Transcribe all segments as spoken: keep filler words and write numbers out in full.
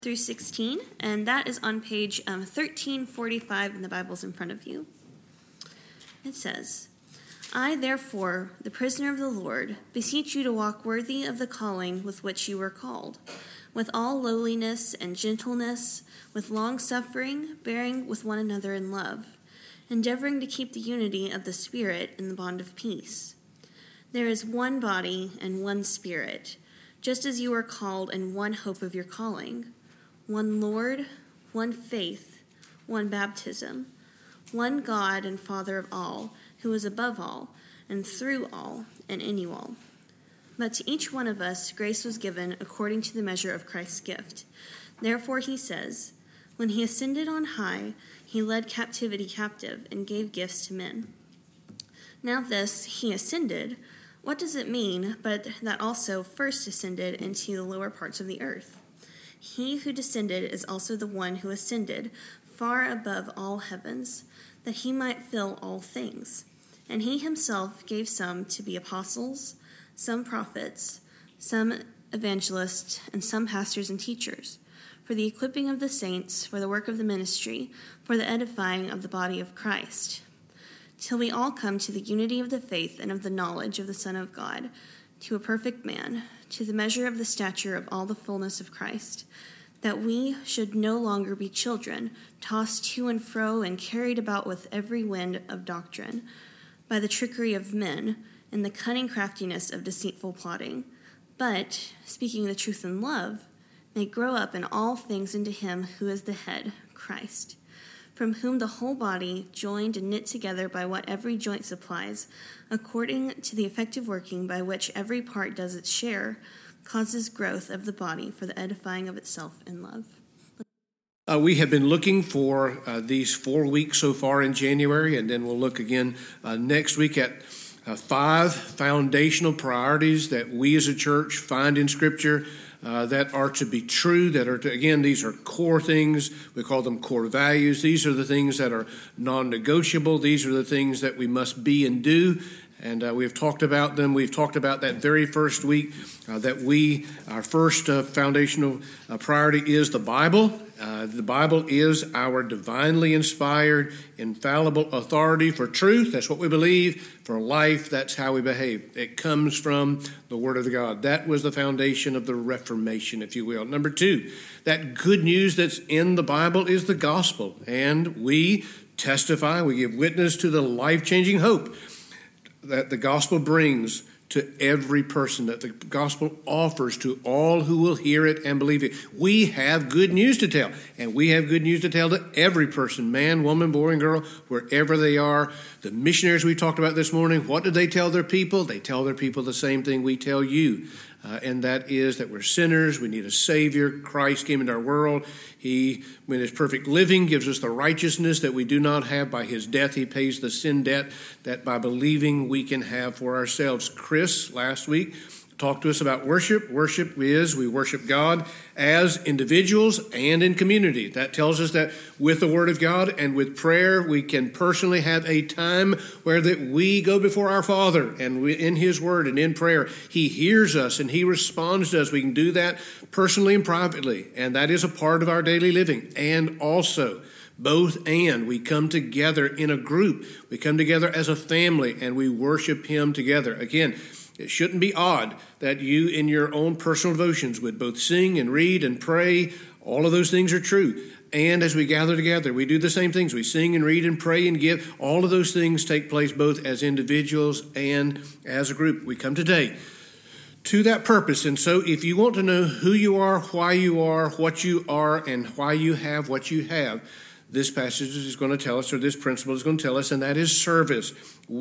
through sixteen, and that is on page um, thirteen forty-five in the Bibles in front of you. It says, I, therefore, the prisoner of the Lord, beseech you to walk worthy of the calling with which you were called, with all lowliness and gentleness, with long-suffering, bearing with one another in love, endeavoring to keep the unity of the Spirit in the bond of peace. There is one body and one Spirit, just as you are called in one hope of your calling, one Lord, one faith, one baptism, one God and Father of all, who is above all, and through all, and in you all. But to each one of us grace was given according to the measure of Christ's gift. Therefore he says, when he ascended on high, he led captivity captive and gave gifts to men. Now this, he ascended, what does it mean but that also first ascended into the lower parts of the earth? He who descended is also the one who ascended far above all heavens, that he might fill all things. And he himself gave some to be apostles, some prophets, some evangelists, and some pastors and teachers, for the equipping of the saints, for the work of the ministry, for the edifying of the body of Christ, till we all come to the unity of the faith and of the knowledge of the Son of God, to a perfect man, to the measure of the stature of all the fullness of Christ, that we should no longer be children, tossed to and fro and carried about with every wind of doctrine, by the trickery of men, and the cunning craftiness of deceitful plotting, but, speaking the truth in love, may grow up in all things into him who is the head, Christ, from whom the whole body, joined and knit together by what every joint supplies, according to the effective working by which every part does its share, causes growth of the body for the edifying of itself in love. Uh, we have been looking for uh, these four weeks so far in January, and then we'll look again uh, next week at uh, five foundational priorities that we as a church find in Scripture uh, that are to be true, that are to, again, these are core things. We call them core values. These are the things that are non-negotiable. These are the things that we must be and do. And uh, we've talked about them. We've talked about that very first week uh, that we, our first uh, foundational uh, priority is the Bible. Uh, the Bible is our divinely inspired, infallible authority for truth. That's what we believe. For life, that's how we behave. It comes from the Word of God. That was the foundation of the Reformation, if you will. Number two, that good news that's in the Bible is the gospel. And we testify, we give witness to the life-changing hope that the gospel brings to every person, that the gospel offers to all who will hear it and believe it. We have good news to tell, and we have good news to tell to every person, man, woman, boy, and girl, wherever they are. The missionaries we talked about this morning, what do they tell their people? They tell their people the same thing we tell you, uh, and that is that we're sinners, we need a Savior. Christ came into our world. He, in his perfect living, gives us the righteousness that we do not have. By his death, he pays the sin debt that by believing we can have for ourselves. Chris, last week, talked to us about worship. Worship is we worship God as individuals and in community. That tells us that with the Word of God and with prayer, we can personally have a time where that we go before our Father, and we, in his Word and in prayer, he hears us and he responds to us. We can do that personally and privately, and that is a part of our daily living. And also, both and, we come together in a group. We come together as a family, and we worship him together. Again, it shouldn't be odd that you in your own personal devotions would both sing and read and pray. All of those things are true. And as we gather together, we do the same things. We sing and read and pray and give. All of those things take place both as individuals and as a group. We come today to that purpose. And so if you want to know who you are, why you are, what you are, and why you have what you have, this passage is going to tell us, or this principle is going to tell us, and that is service.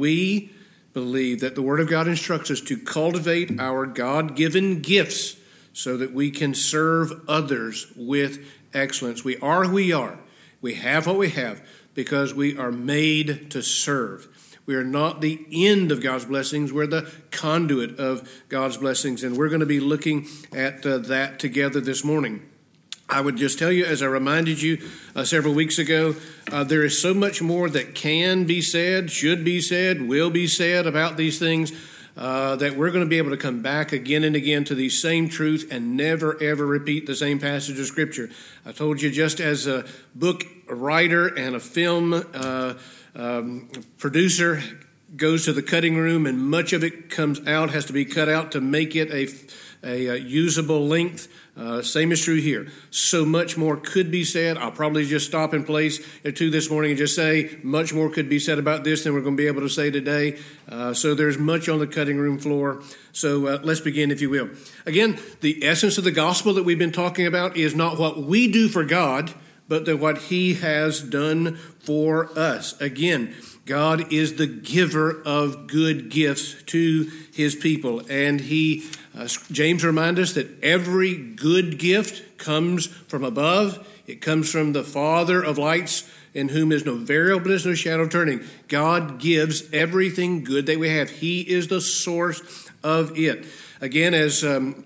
We believe that the Word of God instructs us to cultivate our God-given gifts so that we can serve others with excellence. We are who we are. We have what we have because we are made to serve. We are not the end of God's blessings. We're the conduit of God's blessings, and we're going to be looking at uh, that together this morning. I would just tell you, as I reminded you uh, several weeks ago, uh, there is so much more that can be said, should be said, will be said about these things. Uh, uh, that we're going to be able to come back again and again to the same truth and never, ever repeat the same passage of Scripture. I told you, just as a book writer and a film uh, um, producer goes to the cutting room and much of it comes out, has to be cut out to make it a, a, a usable length. Uh, same is true here. So much more could be said. I'll probably just stop in place or two this morning and just say much more could be said about this than we're going to be able to say today. Uh, so there's much on the cutting room floor. So uh, let's begin, if you will. Again, the essence of the gospel that we've been talking about is not what we do for God, but that what he has done for us. Again, God is the giver of good gifts to his people. And he, uh, James reminds us that every good gift comes from above. It comes from the Father of lights, in whom is no variableness, no shadow of turning. God gives everything good that we have. He is the source of it. Again, as um,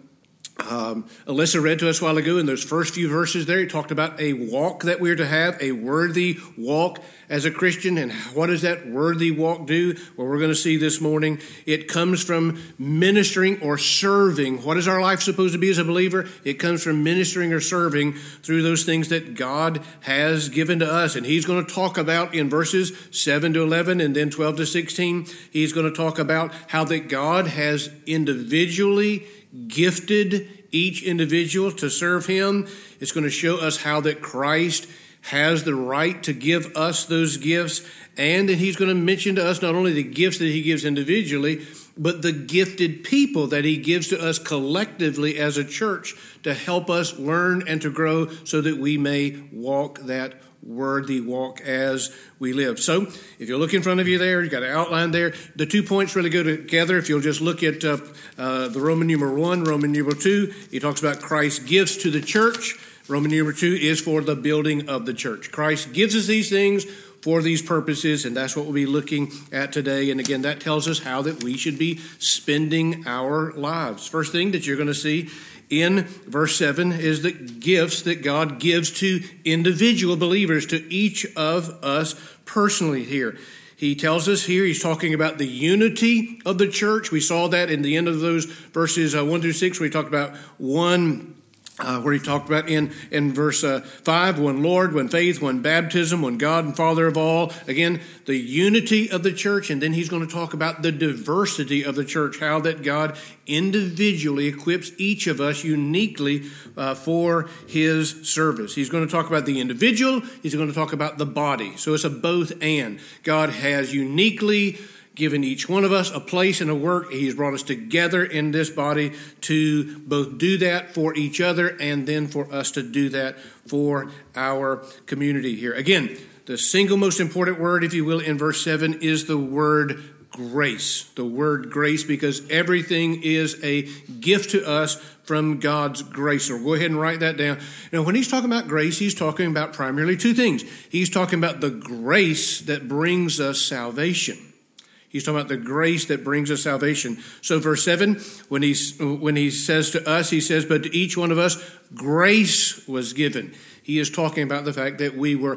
Um, Alyssa read to us a while ago in those first few verses there, he talked about a walk that we're to have, a worthy walk as a Christian. And what does that worthy walk do? Well, we're going to see this morning. It comes from ministering or serving. What is our life supposed to be as a believer? It comes from ministering or serving through those things that God has given to us. And he's going to talk about in verses seven to eleven and then twelve to sixteen, he's going to talk about how that God has individually gifted each individual to serve him. It's going to show us how that Christ has the right to give us those gifts. And then he's going to mention to us not only the gifts that he gives individually, but the gifted people that he gives to us collectively as a church to help us learn and to grow so that we may walk that worthy walk as we live. So if you look in front of you there, you've got an outline there. The two points really go together. If you'll just look at uh, uh, the Roman numeral one, Roman numeral two, he talks about Christ's gifts to the church. Roman numeral two is for the building of the church. Christ gives us these things for these purposes, and that's what we'll be looking at today. And again, that tells us how that we should be spending our lives. First thing that you're going to see in verse seven is the gifts that God gives to individual believers, to each of us personally here. He tells us here, he's talking about the unity of the church. We saw that in the end of those verses uh, one through six, where he talked about one Uh, where he talked about in, in verse uh, five, one Lord, one faith, one baptism, one God and Father of all. Again, the unity of the church. And then he's going to talk about the diversity of the church, how that God individually equips each of us uniquely uh, for his service. He's going to talk about the individual. He's going to talk about the body. So it's a both and. God has uniquely given each one of us a place and a work. He's brought us together in this body to both do that for each other and then for us to do that for our community here. Again, the single most important word, if you will, in verse seven is the word grace. The word grace, because everything is a gift to us from God's grace. So go ahead and write that down. Now, when he's talking about grace, he's talking about primarily two things. He's talking about the grace that brings us salvation. He's talking about the grace that brings us salvation. So verse seven, when, he's, when he says to us, he says, but to each one of us, grace was given. He is talking about the fact that we were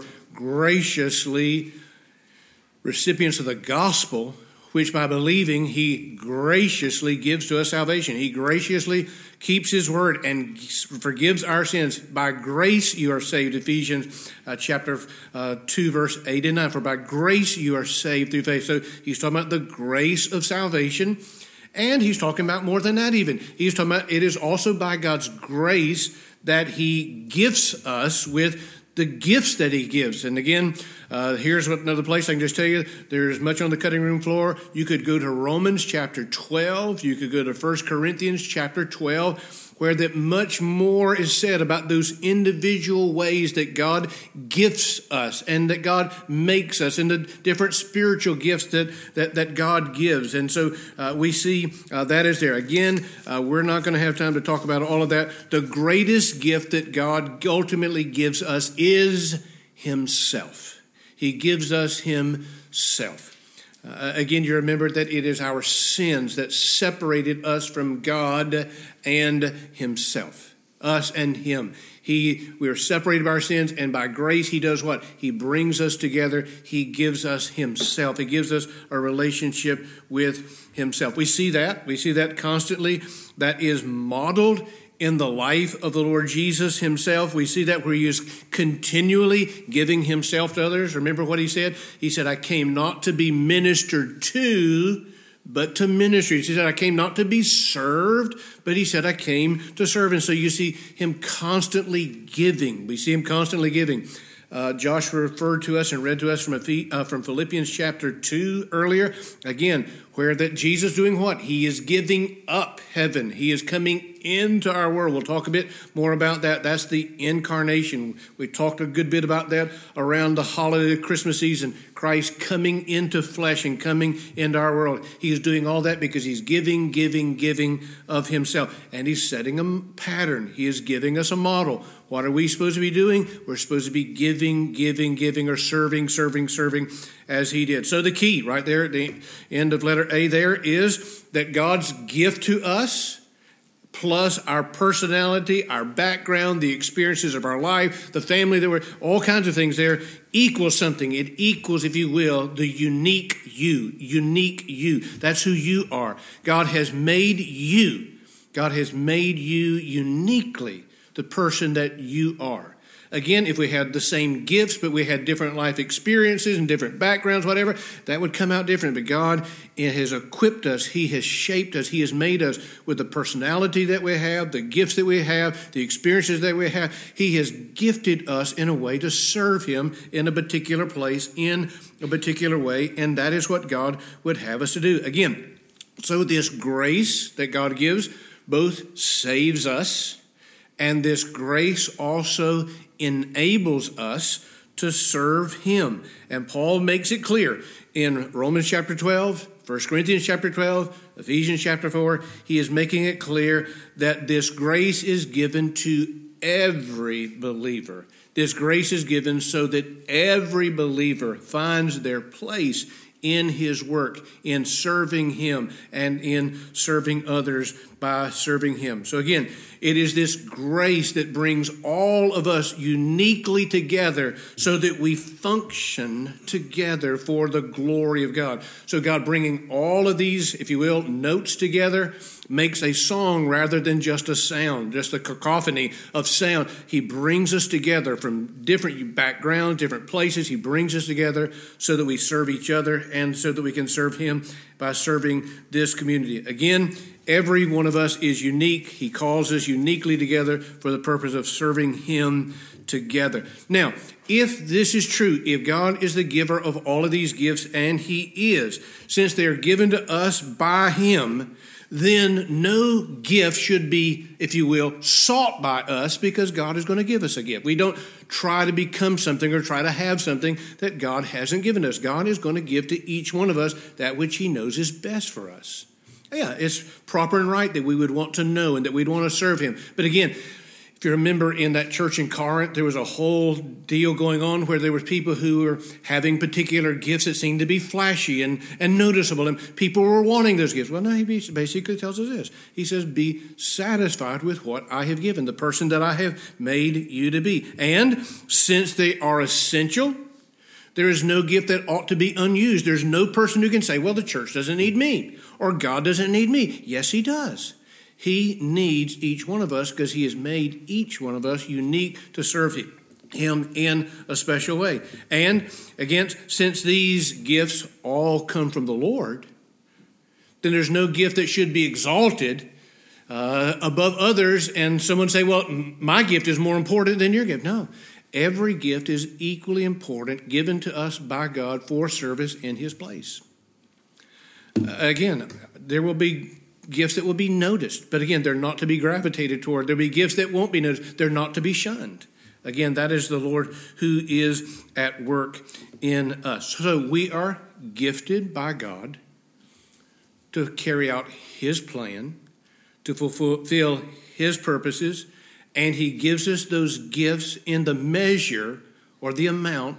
graciously recipients of the gospel, which by believing, he graciously gives to us salvation. He graciously keeps his word and forgives our sins. By grace you are saved, Ephesians uh, chapter uh, two, verse eight and nine. For by grace you are saved through faith. So he's talking about the grace of salvation. And he's talking about more than that even. He's talking about it is also by God's grace that he gifts us with the gifts that he gives. And again, uh, here's what another place I can just tell you. There's much on the cutting room floor. You could go to Romans chapter twelve. You could go to First Corinthians chapter twelve, where that much more is said about those individual ways that God gifts us and that God makes us and the different spiritual gifts that, that, that God gives. And so uh, we see uh, that is there. Again, uh, we're not going to have time to talk about all of that. The greatest gift that God ultimately gives us is himself. He gives us himself. Uh, again, you remember that it is our sins that separated us from God and himself, us and him. He, we are separated by our sins, and by grace he does what? He brings us together. He gives us himself. He gives us a relationship with himself. We see that. We see that constantly. That is modeled in the life of the Lord Jesus himself. We see that where he is continually giving himself to others. Remember what he said? He said, I came not to be ministered to, but to minister. He said, I came not to be served, but he said, I came to serve. And so you see him constantly giving. We see him constantly giving. Uh, Joshua referred to us and read to us from, a, uh, from Philippians chapter two earlier. Again, where that Jesus doing what? He is giving up heaven. He is coming into our world. We'll talk a bit more about that. That's the incarnation. We talked a good bit about that around the holiday of Christmas season. Christ coming into flesh and coming into our world. He is doing all that because he's giving, giving, giving of himself. And he's setting a pattern. He is giving us a model. What are we supposed to be doing? We're supposed to be giving, giving, giving, or serving, serving, serving as he did. So the key right there at the end of letter A there is that God's gift to us, plus our personality, our background, the experiences of our life, the family that we're, all kinds of things there, equals something. It equals, if you will, the unique you, unique you. That's who you are. God has made you. God has made you uniquely the person that you are. Again, if we had the same gifts, but we had different life experiences and different backgrounds, whatever, that would come out different. But God has equipped us. He has shaped us. He has made us with the personality that we have, the gifts that we have, the experiences that we have. He has gifted us in a way to serve him in a particular place, in a particular way. And that is what God would have us to do. Again, so this grace that God gives both saves us, and this grace also enables us to serve him. And Paul makes it clear in Romans chapter twelve, First Corinthians chapter twelve, Ephesians chapter four. He is making it clear that this grace is given to every believer. This grace is given so that every believer finds their place in his work, in serving him, and in serving others by serving him. So again, it is this grace that brings all of us uniquely together so that we function together for the glory of God. So God bringing all of these, if you will, notes together makes a song rather than just a sound, just a cacophony of sound. He brings us together from different backgrounds, different places. He brings us together so that we serve each other and so that we can serve him by serving this community. Again, every one of us is unique. He calls us uniquely together for the purpose of serving him together. Now, if this is true, if God is the giver of all of these gifts, and he is, since they are given to us by him, then no gift should be, if you will, sought by us, because God is going to give us a gift. We don't try to become something or try to have something that God hasn't given us. God is going to give to each one of us that which he knows is best for us. Yeah, it's proper and right that we would want to know and that we'd want to serve him. But again, if you remember in that church in Corinth, there was a whole deal going on where there were people who were having particular gifts that seemed to be flashy and, and noticeable, and people were wanting those gifts. Well, no, he basically tells us this. He says, be satisfied with what I have given, the person that I have made you to be. And since they are essential, there is no gift that ought to be unused. There's no person who can say, well, the church doesn't need me, or God doesn't need me. Yes, he does. He needs each one of us because he has made each one of us unique to serve him in a special way. And again, since these gifts all come from the Lord, then there's no gift that should be exalted uh, above others, and someone say, well, my gift is more important than your gift. No, every gift is equally important, given to us by God for service in his place. Uh, again, there will be gifts that will be noticed, but again, they're not to be gravitated toward. There'll be gifts that won't be noticed. They're not to be shunned. Again, that is the Lord who is at work in us. So we are gifted by God to carry out his plan, to fulfill his purposes, and he gives us those gifts in the measure or the amount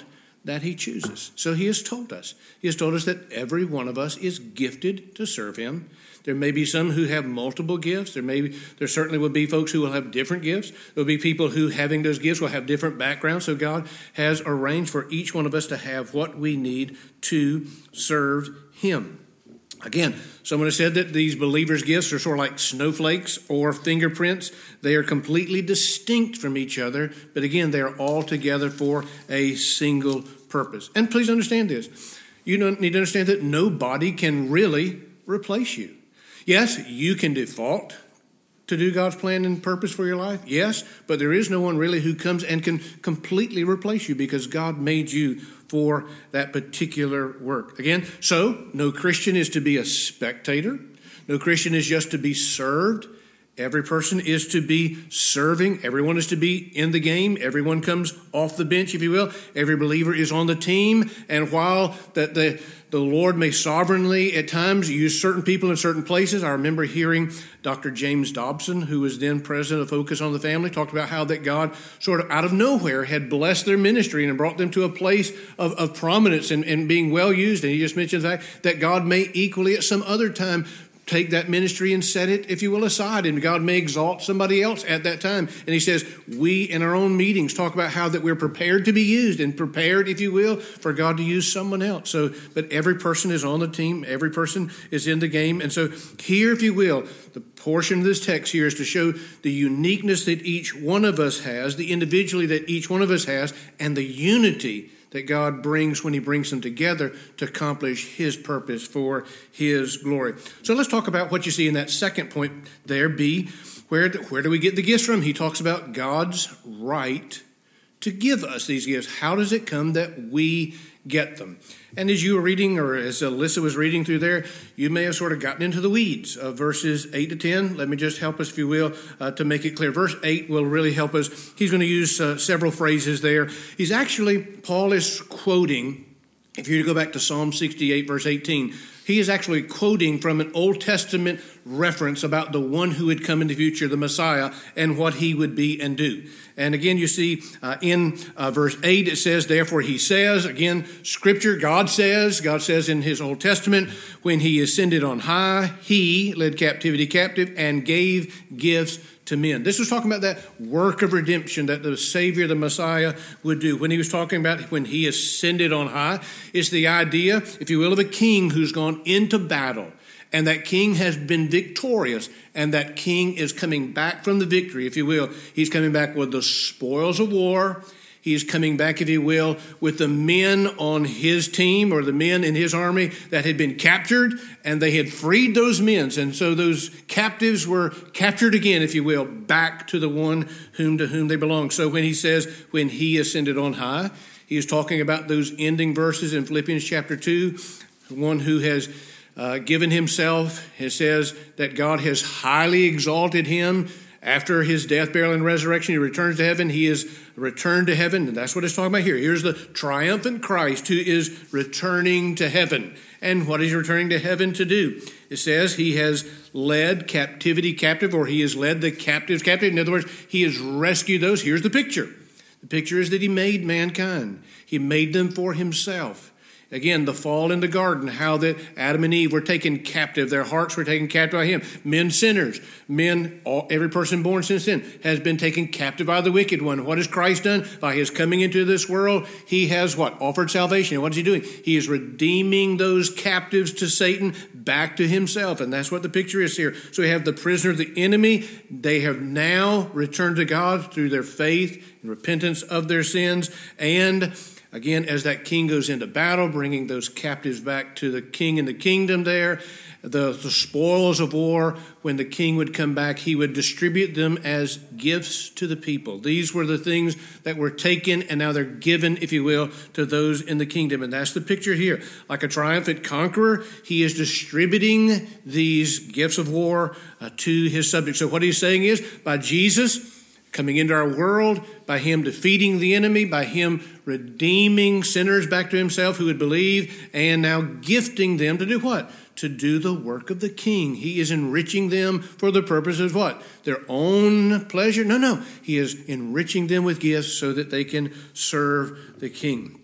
that he chooses. So he has told us. He has told us that every one of us is gifted to serve him. There may be some who have multiple gifts. There may be, there certainly will be folks who will have different gifts. There will be people who, having those gifts, will have different backgrounds. So God has arranged for each one of us to have what we need to serve him. Again, someone has said that these believers' gifts are sort of like snowflakes or fingerprints. They are completely distinct from each other, but again, they are all together for a single purpose. And please understand this. You don't need to understand that nobody can really replace you. Yes, you can default to do God's plan and purpose for your life. Yes, but there is no one really who comes and can completely replace you because God made you for that particular work. Again, so no Christian is to be a spectator. No Christian is just to be served. Every person is to be serving. Everyone is to be in the game. Everyone comes off the bench, if you will. Every believer is on the team. And while that the, the Lord may sovereignly at times use certain people in certain places, I remember hearing Doctor James Dobson, who was then president of Focus on the Family, talked about how that God sort of out of nowhere had blessed their ministry and brought them to a place of, of prominence and, and being well used. And he just mentioned the fact that God may equally at some other time take that ministry and set it, if you will, aside, and God may exalt somebody else at that time. And he says, we in our own meetings talk about how that we're prepared to be used and prepared, if you will, for God to use someone else. So, but every person is on the team. Every person is in the game. And so here, if you will, the portion of this text here is to show the uniqueness that each one of us has, the individually that each one of us has, and the unity that God brings when he brings them together to accomplish his purpose for his glory. So let's talk about what you see in that second point there, B. Where, where do we get the gifts from? He talks about God's right to give us these gifts. How does it come that we get them? And as you were reading, or as Alyssa was reading through there, you may have sort of gotten into the weeds of verses eight to ten. Let me just help us, if you will, uh, to make it clear. Verse eight will really help us. He's going to use uh, several phrases there. He's actually, Paul is quoting, if you go back to Psalm sixty-eight, verse eighteen, he is actually quoting from an Old Testament reference about the one who would come in the future, the Messiah, and what he would be and do. And again, you see uh, in uh, verse eight, it says, therefore he says, again, Scripture, God says, God says in his Old Testament, when he ascended on high, he led captivity captive and gave gifts to men. This was talking about that work of redemption that the Savior, the Messiah, would do. When he was talking about when he ascended on high, it's the idea, if you will, of a king who's gone into battle. And that king has been victorious. And that king is coming back from the victory, if you will. He's coming back with the spoils of war. He's coming back, if you will, with the men on his team or the men in his army that had been captured, and they had freed those men. And so those captives were captured again, if you will, back to the one whom to whom they belong. So when he says, when he ascended on high, he is talking about those ending verses in Philippians chapter two, one who has uh, given himself. It says that God has highly exalted him. After his death, burial, and resurrection, he returns to heaven. He is returned to heaven. And that's what it's talking about here. Here's the triumphant Christ who is returning to heaven. And what is he returning to heaven to do? It says he has led captivity captive, or he has led the captives captive. In other words, he has rescued those. Here's the picture. The picture is that he made mankind. He made them for himself. Again, the fall in the garden, how that Adam and Eve were taken captive. Their hearts were taken captive by him. Men sinners. Men, all, every person born since then has been taken captive by the wicked one. What has Christ done? By his coming into this world, he has what? Offered salvation. And what is he doing? He is redeeming those captives to Satan back to himself. And that's what the picture is here. So we have the prisoner of the enemy. They have now returned to God through their faith and repentance of their sins. And again, as that king goes into battle, bringing those captives back to the king in the kingdom there, the, the spoils of war, when the king would come back, he would distribute them as gifts to the people. These were the things that were taken, and now they're given, if you will, to those in the kingdom. And that's the picture here. Like a triumphant conqueror, he is distributing these gifts of war uh, to his subjects. So what he's saying is, by Jesus coming into our world, by him defeating the enemy, by him redeeming sinners back to himself who would believe, and now gifting them to do what? To do the work of the king. He is enriching them for the purpose of what? Their own pleasure? No, no. He is enriching them with gifts so that they can serve the king.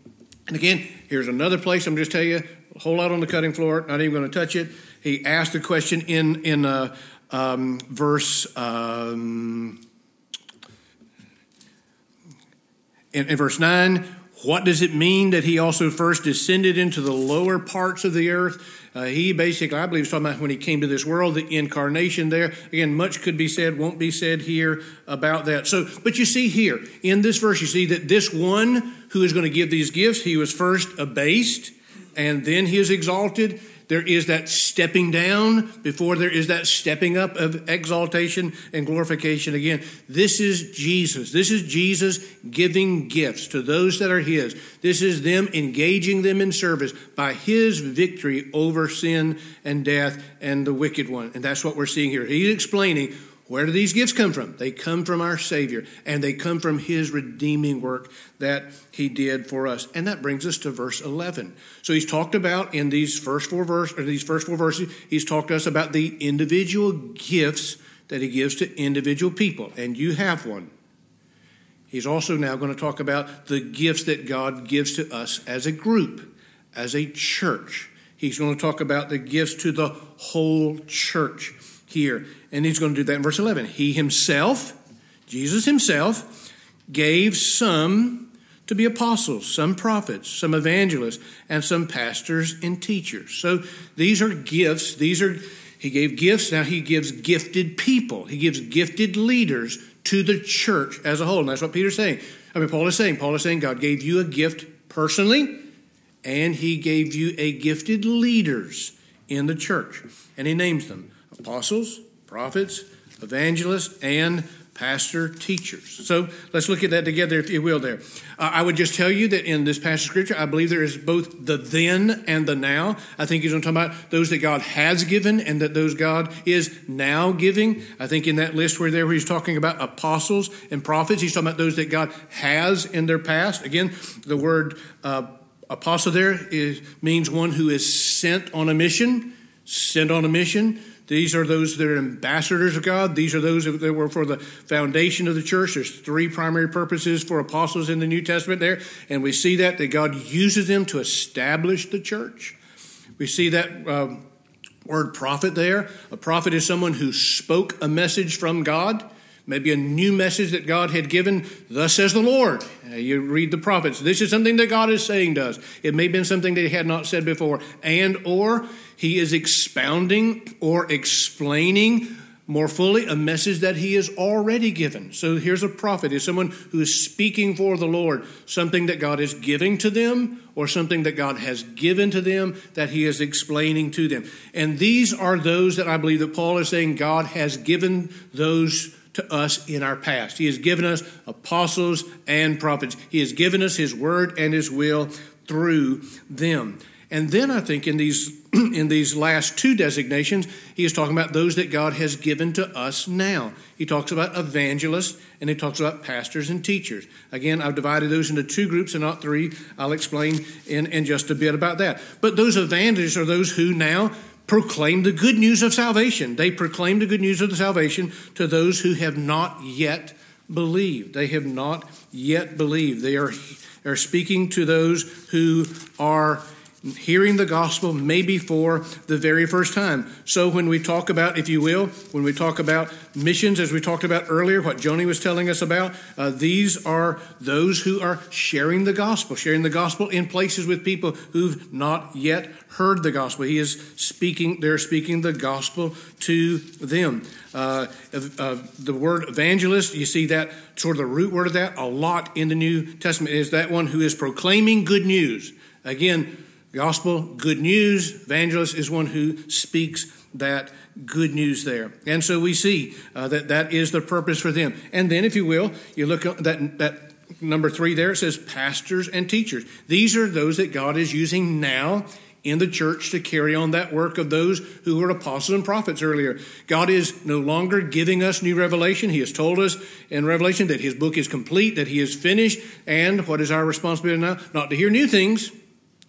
And again, here's another place, I'm just telling you, a whole lot on the cutting floor, not even going to touch it. He asked the question in, in uh, um, verse... Um, in, in verse nine, what does it mean that he also first descended into the lower parts of the earth? Uh, he basically, I believe, is talking about when he came to this world, the incarnation there. Again, much could be said, won't be said here about that. So, but you see here, in this verse, you see that this one who is going to give these gifts, he was first abased, and then he is exalted. There is that stepping down before there is that stepping up of exaltation and glorification. Again, this is Jesus. This is Jesus giving gifts to those that are his. This is them engaging them in service by his victory over sin and death and the wicked one. And that's what we're seeing here. He's explaining, where do these gifts come from? They come from our Savior, and they come from his redeeming work that he did for us. And that brings us to verse eleven. So he's talked about in these first four verses, or these first four verses, he's talked to us about the individual gifts that he gives to individual people, and you have one. He's also now going to talk about the gifts that God gives to us as a group, as a church. He's going to talk about the gifts to the whole church here. And he's going to do that in verse eleven. He himself, Jesus himself, gave some to be apostles, some prophets, some evangelists, and some pastors and teachers. So these are gifts. These are, he gave gifts. Now he gives gifted people. He gives gifted leaders to the church as a whole. And that's what Peter's saying. I mean, Paul is saying, Paul is saying God gave you a gift personally, and he gave you a gifted leaders in the church. And he names them apostles, prophets, evangelists, and pastor teachers. So let's look at that together, if you will, there. Uh, I would just tell you that in this passage of Scripture, I believe there is both the then and the now. I think he's going to talk about those that God has given and that those God is now giving. I think in that list where there where he's talking about apostles and prophets, he's talking about those that God has in their past. Again, the word uh, apostle there is, means one who is sent on a mission, sent on a mission. These are those that are ambassadors of God. These are those that were for the foundation of the church. There's three primary purposes for apostles in the New Testament there. And we see that, that God uses them to establish the church. We see that uh, word prophet there. A prophet is someone who spoke a message from God. Maybe a new message that God had given. Thus says the Lord. Uh, you read the prophets. This is something that God is saying to us. It may have been something that he had not said before. And or he is expounding or explaining more fully a message that he has already given. So here's a prophet. Is someone who is speaking for the Lord. Something that God is giving to them or something that God has given to them that he is explaining to them. And these are those that I believe that Paul is saying God has given those to us in our past. He has given us apostles and prophets. He has given us his word and his will through them. And then I think in these in these last two designations, he is talking about those that God has given to us now. He talks about evangelists and he talks about pastors and teachers. Again, I've divided those into two groups and not three. I'll explain in, in just a bit about that. But those evangelists are those who now proclaim the good news of salvation. They proclaim the good news of the salvation to those who have not yet believed. They have not yet believed. They are, are speaking to those who are hearing the gospel maybe for the very first time. So when we talk about, if you will, when we talk about missions, as we talked about earlier, what Joni was telling us about, uh, these are those who are sharing the gospel, sharing the gospel in places with people who've not yet heard the gospel. He is speaking, they're speaking the gospel to them. Uh, uh, the word evangelist, you see that sort of the root word of that a lot in the New Testament is that one who is proclaiming good news. Again, gospel, good news. Evangelist is one who speaks that good news there. And so we see uh, that that is the purpose for them. And then, if you will, you look at that, that number three there, it says pastors and teachers. These are those that God is using now in the church to carry on that work of those who were apostles and prophets earlier. God is no longer giving us new revelation. He has told us in Revelation that his book is complete, that he is finished. And what is our responsibility now? Not to hear new things,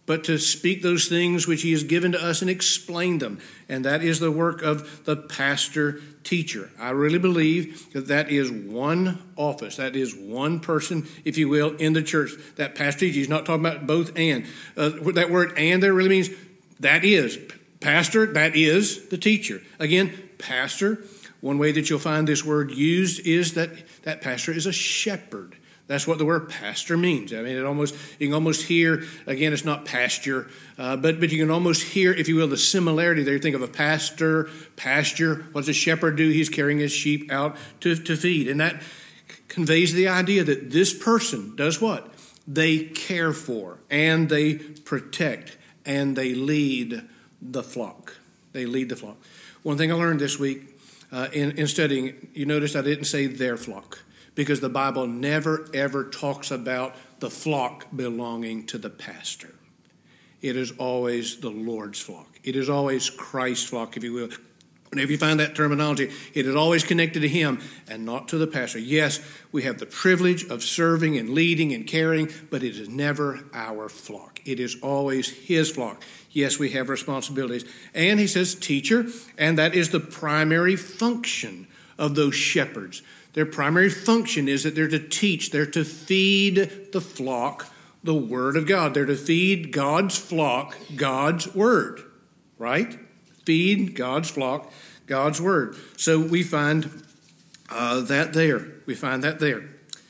but to speak those things which he has given to us and explain them. And that is the work of the pastor teacher. I really believe that that is one office. That is one person, if you will, in the church. That pastor teacher. He's not talking about both and. Uh, that word and there really means that is. Pastor, that is the teacher. Again, pastor, one way that you'll find this word used is that that pastor is a shepherd. That's what the word pastor means. I mean, it almost you can almost hear, again, it's not pasture, uh, but, but you can almost hear, if you will, the similarity there. You think of a pastor, pasture. What does a shepherd do? He's carrying his sheep out to, to feed. And that conveys the idea that this person does what? They care for, and they protect, and they lead the flock. They lead the flock. One thing I learned this week uh, in, in studying, you notice I didn't say their flock, because the Bible never, ever talks about the flock belonging to the pastor. It is always the Lord's flock. It is always Christ's flock, if you will. Whenever you find that terminology, it is always connected to him and not to the pastor. Yes, we have the privilege of serving and leading and caring, but it is never our flock. It is always his flock. Yes, we have responsibilities. And he says teacher, and that is the primary function of those shepherds. Their primary function is that they're to teach, they're to feed the flock the word of God. They're to feed God's flock God's word, right? Feed God's flock God's word. So we find uh, that there. We find that there.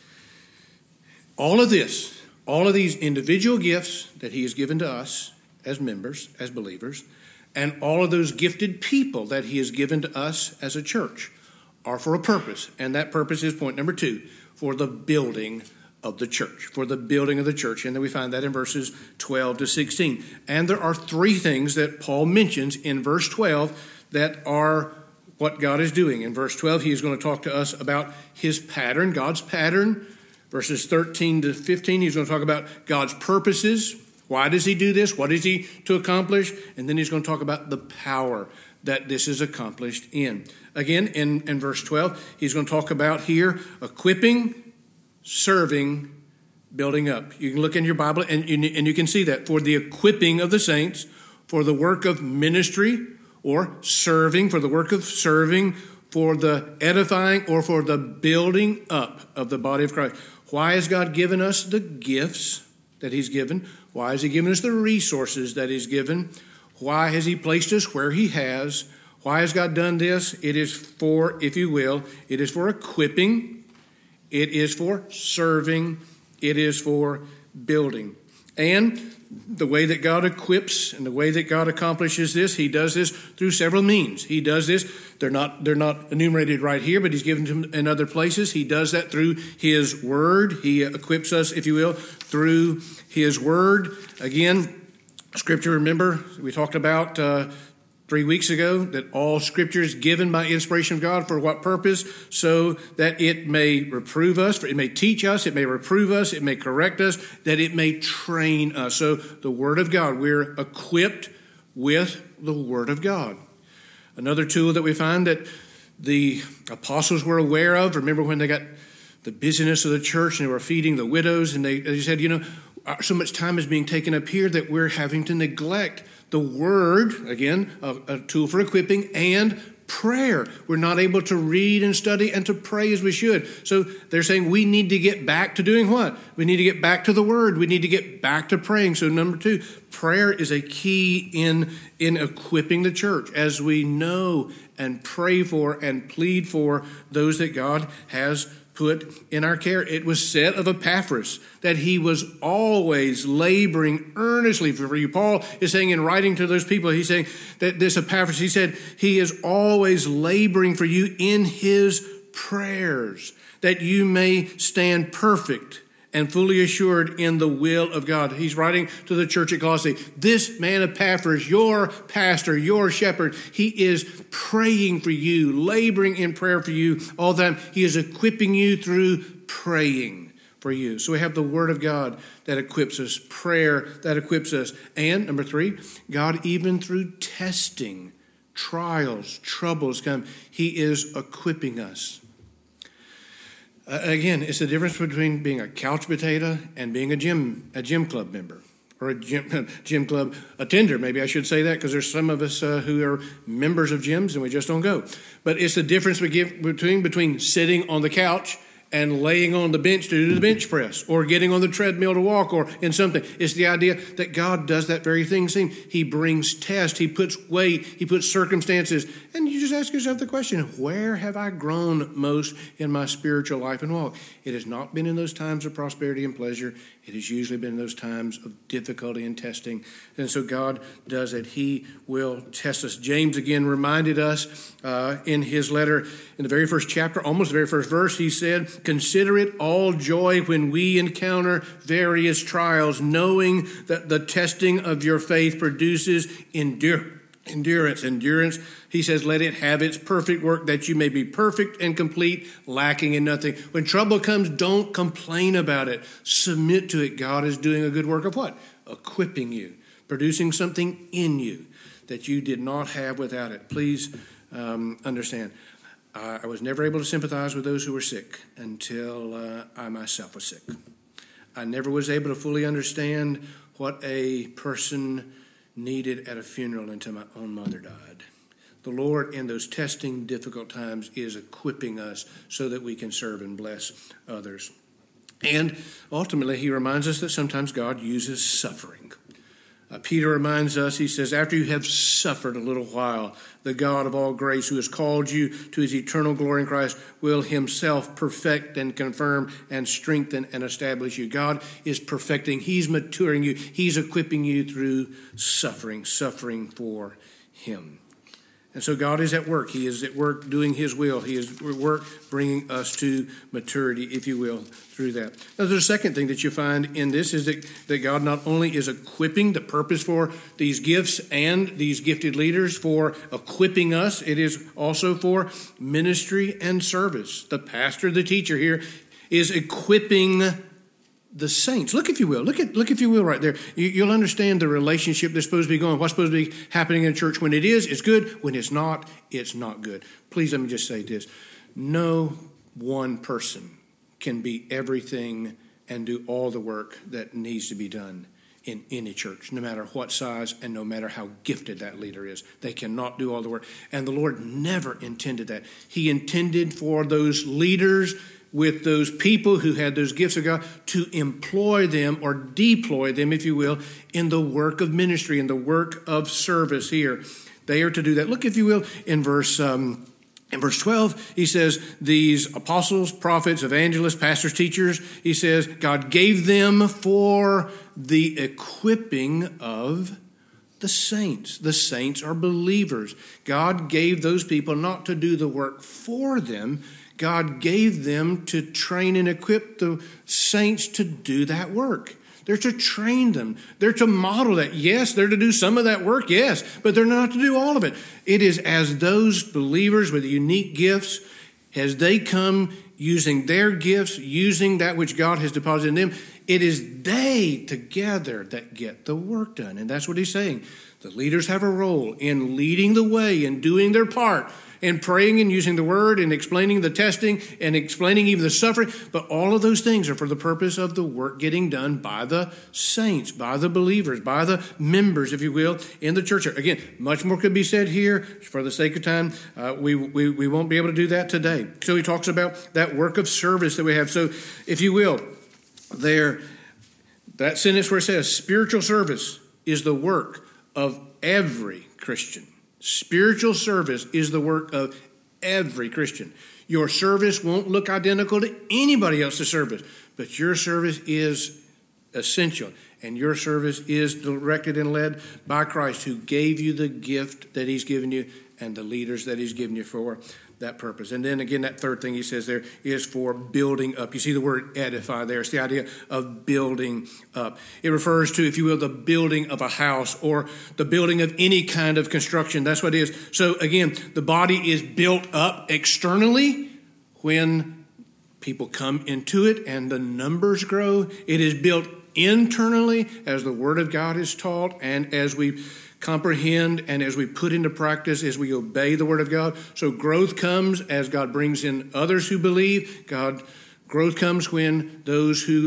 All of this, all of these individual gifts that he has given to us as members, as believers, and all of those gifted people that he has given to us as a church are for a purpose, and that purpose is point number two, for the building of the church, for the building of the church. And then we find that in verses twelve to sixteen. And there are three things that Paul mentions in verse twelve that are what God is doing. In verse twelve, he is going to talk to us about his pattern, God's pattern. Verses thirteen to fifteen, he's going to talk about God's purposes. Why does he do this? What is he to accomplish? And then he's going to talk about the power that this is accomplished in. Again, in, in verse twelve, he's going to talk about here equipping, serving, building up. You can look in your Bible and, and you can see that for the equipping of the saints, for the work of ministry or serving, for the work of serving, for the edifying or for the building up of the body of Christ. Why has God given us the gifts that he's given? Why has he given us the resources that he's given? Why has he placed us where he has? Why has God done this? It is for, if you will, it is for equipping. It is for serving. It is for building. And the way that God equips and the way that God accomplishes this, he does this through several means. He does this. They're not, they're not enumerated right here, but he's given them in other places. He does that through his word. He equips us, if you will, through his word. Again, Scripture, remember, we talked about uh, three weeks ago that all Scripture is given by inspiration of God for what purpose? So that it may reprove us, it may teach us, it may reprove us, it may correct us, that it may train us. So the Word of God, we're equipped with the Word of God. Another tool that we find that the apostles were aware of, remember when they got the busyness of the church and they were feeding the widows, and they, they said, you know, so much time is being taken up here that we're having to neglect the word, again, a, a tool for equipping, and prayer. We're not able to read and study and to pray as we should. So they're saying we need to get back to doing what? We need to get back to the word. We need to get back to praying. So number two, prayer is a key in, in equipping the church as we know and pray for and plead for those that God has put in our care. It was said of Epaphras that he was always laboring earnestly for you. Paul is saying in writing to those people, he's saying that this Epaphras, he said, he is always laboring for you in his prayers, that you may stand perfect and fully assured in the will of God. He's writing to the church at Colossae. This man Epaphras, your pastor, your shepherd, he is praying for you, laboring in prayer for you all the time. He is equipping you through praying for you. So we have the word of God that equips us, prayer that equips us. And number three, God, even through testing, trials, troubles come, he is equipping us. Uh, again, it's the difference between being a couch potato and being a gym a gym club member, or a gym, gym club attender. Maybe I should say that because there's some of us uh, who are members of gyms and we just don't go. But it's the difference we give between, between sitting on the couch and laying on the bench to do the bench press, or getting on the treadmill to walk, or in something. It's the idea that God does that very thing. He brings test, he puts weight, he puts circumstances, and you just ask yourself the question, where have I grown most in my spiritual life and walk? It has not been in those times of prosperity and pleasure. It has usually been in those times of difficulty and testing. And so God does it. He will test us. James again reminded us uh, in his letter in the very first chapter, almost the very first verse, he said, "Consider it all joy when we encounter various trials, knowing that the testing of your faith produces endurance. Endurance, endurance, he says, let it have its perfect work, that you may be perfect and complete, lacking in nothing." When trouble comes, don't complain about it. Submit to it. God is doing a good work of what? Equipping you, producing something in you that you did not have without it. Please um, understand, uh, I was never able to sympathize with those who were sick until uh, I myself was sick. I never was able to fully understand what a person needed at a funeral until my own mother died. The Lord, in those testing, difficult times, is equipping us so that we can serve and bless others. And ultimately, he reminds us that sometimes God uses suffering. Uh, Peter reminds us, he says, after you have suffered a little while, the God of all grace, who has called you to his eternal glory in Christ, will himself perfect and confirm and strengthen and establish you. God is perfecting. He's maturing you. He's equipping you through suffering, suffering for him. And so God is at work. He is at work doing his will. He is at work bringing us to maturity, if you will, through that. Now, there's a second thing that you find in this is that, that God not only is equipping, the purpose for these gifts and these gifted leaders for equipping us, it is also for ministry and service. The pastor, the teacher here, is equipping the saints. Look, if you will. Look at, look, if you will, right there. You, you'll understand the relationship that's supposed to be going. What's supposed to be happening in church. When it is, it's good. When it's not, it's not good. Please let me just say this. No one person can be everything and do all the work that needs to be done in any church, no matter what size and no matter how gifted that leader is. They cannot do all the work. And the Lord never intended that. He intended for those leaders with those people who had those gifts of God to employ them or deploy them, if you will, in the work of ministry, in the work of service here. They are to do that. Look, if you will, in verse um, in verse twelve, he says, these apostles, prophets, evangelists, pastors, teachers, he says, God gave them for the equipping of the saints. The saints are believers. God gave those people not to do the work for them. God gave them to train and equip the saints to do that work. They're to train them. They're to model that. Yes, they're to do some of that work, yes, but they're not to do all of it. It is as those believers with unique gifts, as they come using their gifts, using that which God has deposited in them, it is they together that get the work done. And that's what he's saying. The leaders have a role in leading the way and doing their part, and praying and using the word and explaining the testing and explaining even the suffering. But all of those things are for the purpose of the work getting done by the saints, by the believers, by the members, if you will, in the church. Again, much more could be said here. For the sake of time, uh, we, we, we won't be able to do that today. So he talks about that work of service that we have. So if you will, there, that sentence where it says spiritual service is the work of every Christian. Spiritual service is the work of every Christian. Your service won't look identical to anybody else's service, but your service is essential, and your service is directed and led by Christ, who gave you the gift that he's given you and the leaders that he's given you for that purpose. And then again, that third thing he says there is for building up. You see the word edify there. It's the idea of building up. It refers to, if you will, the building of a house or the building of any kind of construction. That's what it is. So again, the body is built up externally when people come into it and the numbers grow. It is built internally as the word of God is taught and as we comprehend and as we put into practice, as we obey the word of God. So growth comes as God brings in others who believe. God growth comes when those who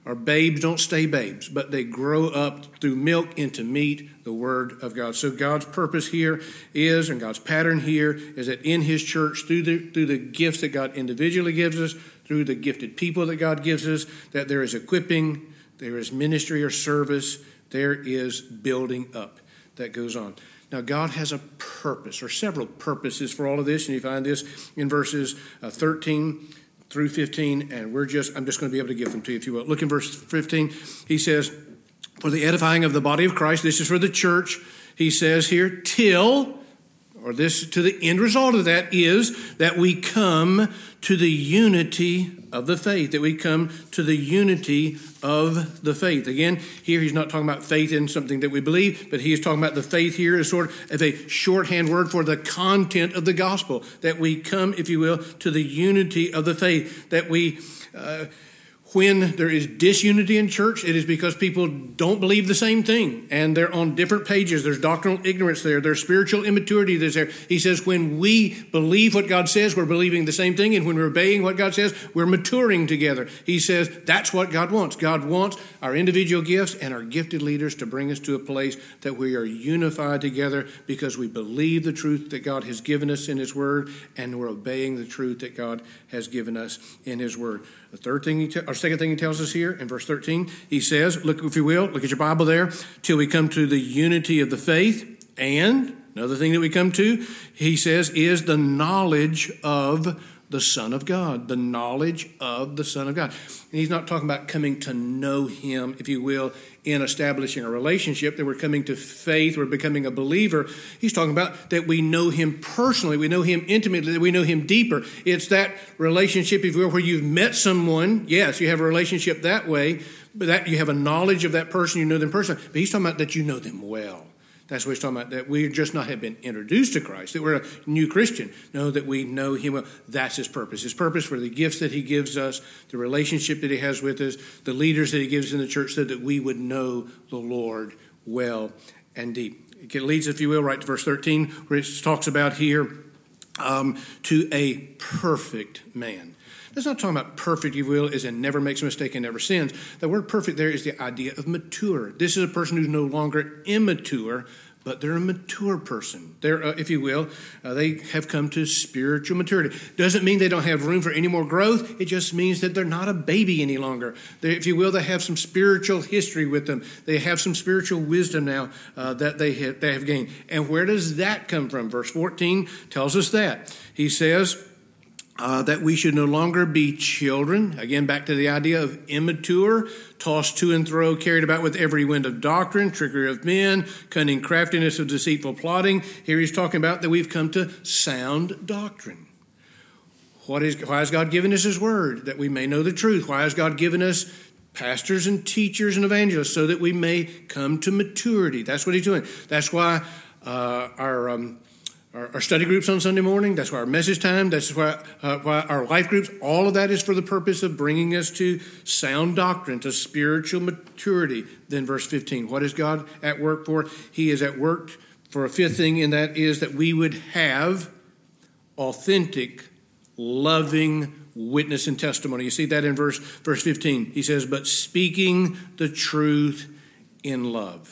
or babes don't stay babes, but they grow up through milk into meat, the Word of God. So God's purpose here is, and God's pattern here, is that in His church, through the, through the gifts that God individually gives us, through the gifted people that God gives us, that there is equipping, there is ministry or service, there is building up that goes on. Now, God has a purpose, or several purposes for all of this, and you find this in verses uh, thirteen through fifteen, and we're just, I'm just going to be able to give them to you, if you will. Look in verse fifteen. He says, for the edifying of the body of Christ, this is for the church, he says here, till, or this, to the end result of that is that we come to the unity of the faith, that we come to the unity of the faith. Again, here he's not talking about faith in something that we believe, but he is talking about the faith here as sort of a shorthand word for the content of the gospel, that we come, if you will, to the unity of the faith, that we... Uh, When there is disunity in church, it is because people don't believe the same thing, and they're on different pages. There's doctrinal ignorance there. There's spiritual immaturity that's there. He says when we believe what God says, we're believing the same thing, and when we're obeying what God says, we're maturing together. He says that's what God wants. God wants our individual gifts and our gifted leaders to bring us to a place that we are unified together because we believe the truth that God has given us in His Word, and we're obeying the truth that God has given us in His Word. The third thing, he te- or second thing he tells us here in verse thirteen, he says, look, if you will, look at your Bible there, till we come to the unity of the faith. And another thing that we come to, he says, is the knowledge of the Son of God, the knowledge of the Son of God. And he's not talking about coming to know Him, if you will, in establishing a relationship, that we're coming to faith, we're becoming a believer. He's talking about that we know Him personally, we know Him intimately, that we know Him deeper. It's that relationship, if you will, where you've met someone. Yes, you have a relationship that way, but that you have a knowledge of that person, you know them personally. But he's talking about that you know them well. That's what he's talking about, that we just not have been introduced to Christ, that we're a new Christian. No, that we know Him well. That's His purpose. His purpose for the gifts that He gives us, the relationship that He has with us, the leaders that He gives in the church, so that we would know the Lord well and deep. It leads, if you will, right to verse thirteen, where it talks about here, um, to a perfect man. That's not talking about perfect, if you will, as in never makes a mistake and never sins. The word perfect there is the idea of mature. This is a person who's no longer immature, but they're a mature person. They're, uh, if you will, uh, they have come to spiritual maturity. Doesn't mean they don't have room for any more growth. It just means that they're not a baby any longer. They, if you will, they have some spiritual history with them. They have some spiritual wisdom now uh, that they have, they have gained. And where does that come from? Verse fourteen tells us that. He says, Uh, that we should no longer be children. Again, back to the idea of immature, tossed to and fro, carried about with every wind of doctrine, trickery of men, cunning craftiness of deceitful plotting. Here he's talking about that we've come to sound doctrine. What is, why has God given us His Word? That we may know the truth. Why has God given us pastors and teachers and evangelists? So that we may come to maturity. That's what He's doing. That's why uh, our... Um, Our, our study groups on Sunday morning, that's why our message time, that's why, uh, why our life groups, all of that is for the purpose of bringing us to sound doctrine, to spiritual maturity. Then verse fifteen, what is God at work for? He is at work for a fifth thing, and that is that we would have authentic, loving witness and testimony. You see that in verse, verse fifteen. He says, but speaking the truth in love.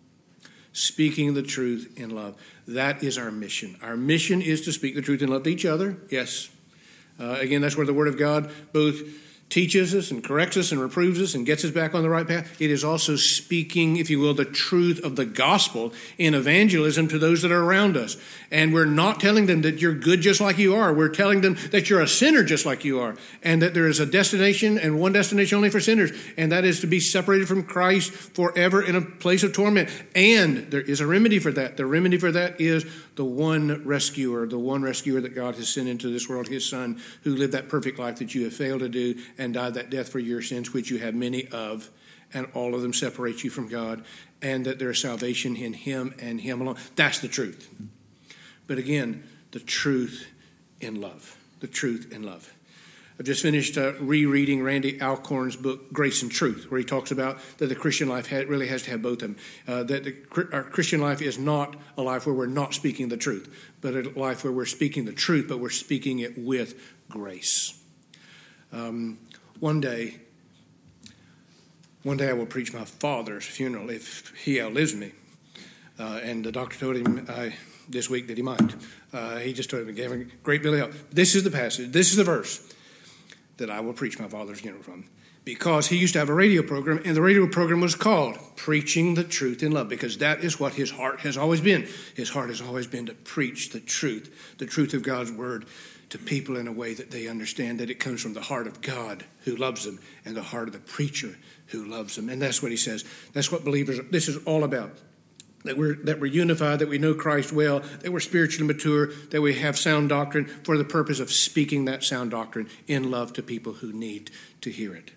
Speaking the truth in love. That is our mission. Our mission is to speak the truth in love to each other. Yes. Uh, again, that's where the Word of God both teaches us and corrects us and reproves us and gets us back on the right path. It is also speaking, if you will, the truth of the gospel in evangelism to those that are around us. And we're not telling them that you're good just like you are. We're telling them that you're a sinner just like you are, and that there is a destination and one destination only for sinners, and that is to be separated from Christ forever in a place of torment. And there is a remedy for that. The remedy for that is the one rescuer, the one rescuer that God has sent into this world, His Son, who lived that perfect life that you have failed to do, and died that death for your sins, which you have many of, and all of them separate you from God, and that there is salvation in Him and Him alone. That's the truth. But again, the truth in love. The truth in love. I've just finished uh, rereading Randy Alcorn's book, Grace and Truth, where he talks about that the Christian life ha- really has to have both of them. Uh, that the, our Christian life is not a life where we're not speaking the truth, but a life where we're speaking the truth, but we're speaking it with grace. Um, one day, One day I will preach my father's funeral if he outlives me. Uh, and the doctor told him uh, this week that he might. Uh, he just told him, gave him great Billy help. This is the passage, this is the verse that I will preach my father's funeral from. Because he used to have a radio program, and the radio program was called Preaching the Truth in Love, because that is what his heart has always been. His heart has always been to preach the truth, the truth of God's word to people in a way that they understand that it comes from the heart of God who loves them and the heart of the preacher who loves them. And that's what he says. That's what believers, this is all about. That we're, that we're unified, that we know Christ well, that we're spiritually mature, that we have sound doctrine for the purpose of speaking that sound doctrine in love to people who need to hear it.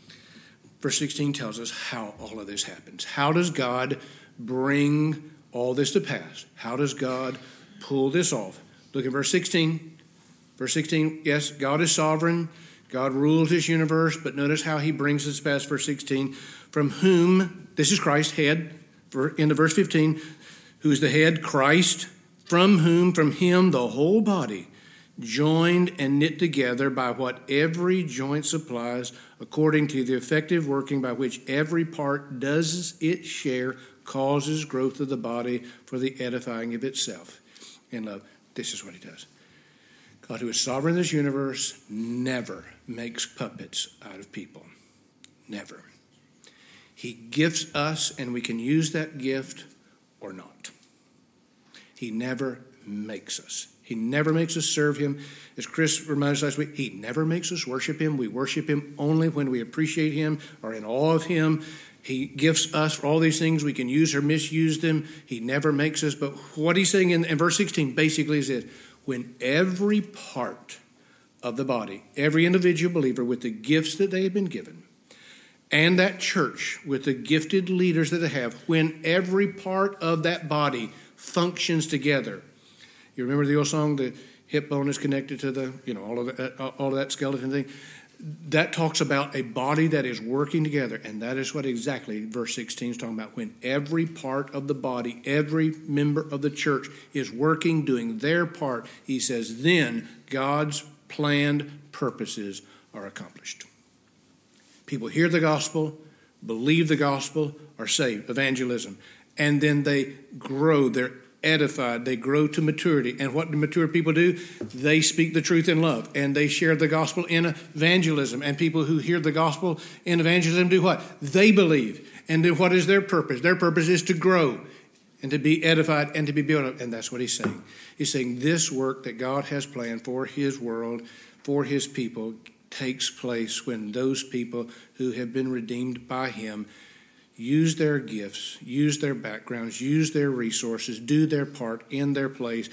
Verse sixteen tells us how all of this happens. How does God bring all this to pass? How does God pull this off? Look at verse sixteen. Verse sixteen, yes, God is sovereign. God rules this universe, but notice how he brings this past verse sixteen. From whom, this is Christ, head, into verse fifteen, who is the head, Christ, from whom, from him, the whole body, joined and knit together by what every joint supplies, according to the effective working by which every part does its share, causes growth of the body for the edifying of itself. In love, this is what he does. God, who is sovereign in this universe, never makes puppets out of people. Never. He gifts us, and we can use that gift or not. He never makes us. He never makes us serve him. As Chris reminded us last week, he never makes us worship him. We worship him only when we appreciate him or in awe of him. He gifts us for all these things. We can use or misuse them. He never makes us. But what he's saying in, in verse sixteen basically is this: when every part of the body, every individual believer with the gifts that they have been given, and that church with the gifted leaders that they have, when every part of that body functions together. You remember the old song, the hip bone is connected to the, you know, all of that, all of that skeleton thing? That talks about a body that is working together, and that is what exactly verse sixteen is talking about. When every part of the body, every member of the church is working, doing their part, he says, then God's planned purposes are accomplished. People hear the gospel, believe the gospel, are saved, evangelism, and then they grow, they're edified, they grow to maturity. And what do mature people do? They speak the truth in love, and they share the gospel in evangelism. And people who hear the gospel in evangelism do what? They believe. And then what is their purpose? Their purpose is to grow and to be edified and to be built up. And that's what he's saying. He's saying this work that God has planned for his world, for his people, takes place when those people who have been redeemed by him use their gifts, use their backgrounds, use their resources, do their part in their place,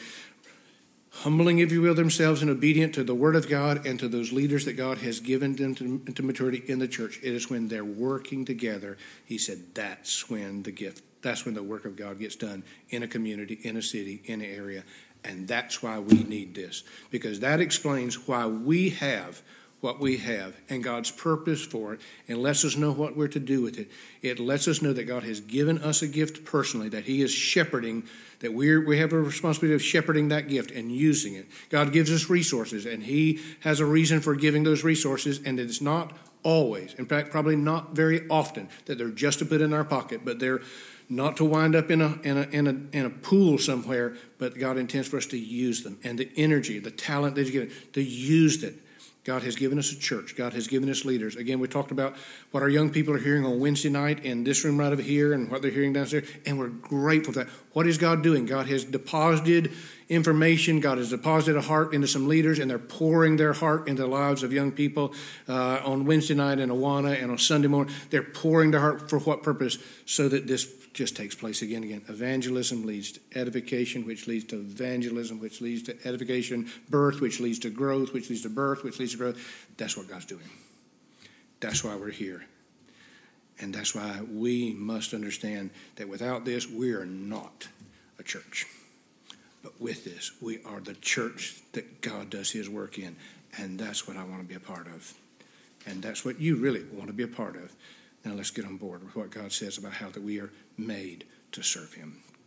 humbling, if you will, themselves and obedient to the word of God and to those leaders that God has given them to, to maturity in the church. It is when they're working together, he said, that's when the gift, that's when the work of God gets done in a community, in a city, in an area. And that's why we need this, because that explains why we have what we have and God's purpose for it, and lets us know what we're to do with it. It lets us know that God has given us a gift personally, that he is shepherding, that we're, we have a responsibility of shepherding that gift and using it. God gives us resources, and he has a reason for giving those resources, and it's not always, in fact, probably not very often, that they're just to put in our pocket, but they're not to wind up in a, in a, in a, in a pool somewhere, but God intends for us to use them, and the energy, the talent that he's given, to use it. God has given us a church. God has given us leaders. Again, we talked about what our young people are hearing on Wednesday night in this room right over here and what they're hearing downstairs, and we're grateful for that. What is God doing? God has deposited information. God has deposited a heart into some leaders, and they're pouring their heart into the lives of young people uh, on Wednesday night in Awana and on Sunday morning. They're pouring their heart for what purpose? So that this just takes place again and again. Evangelism leads to edification, which leads to evangelism, which leads to edification, birth, which leads to growth, which leads to birth, which leads to growth. That's what God's doing. That's why we're here. And that's why we must understand that without this, we are not a church. But with this, we are the church that God does his work in. And that's what I want to be a part of. And that's what you really want to be a part of. Now let's get on board with what God says about how that we are made to serve him.